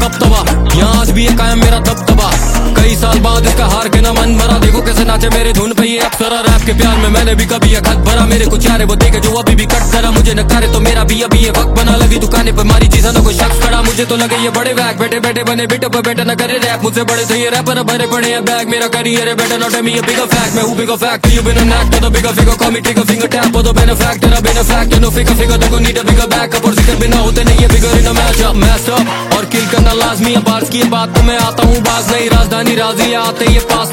तबतबा, यहाँ आज भी है कायम मेरा दबदबा। कई साल बाद इसका हार के ना मन भरा, देखो कैसे नाचे मेरे धुन पे ये अक्सरा। रैप के प्यार में मैंने भी कभी ये खत भरा, मेरे कुछ यारे वो देखे जो अभी भी कट करा। मुझे नकारे तो मेरा भी अभी ये वक्त बना, लगी दुकाने पर मारी चीज़ा ना कोई शख्स खड़ा। मुझे तो लगे ये बड़े बैग, बैठे बैठे बने बिटो पे बैठे न करे रैप। मुझसे बड़े थे ये रैपर, भरे पड़े हैं बैग। मेरा करियर है better not me a bigger fact, मैं हूँ bigger fact, you been an actor, the bigger figure, call me trigger finger tap, or the benefactor, I've been a factor, no figure, देखो need a bigger backup, और जिक्र बिना होते नहीं ये figure in a matchup, messed up, और kill करना लाजमी है बार्स की बात तो मैं आता हूँ बाज नहीं, राजधानी राजी आते ये पास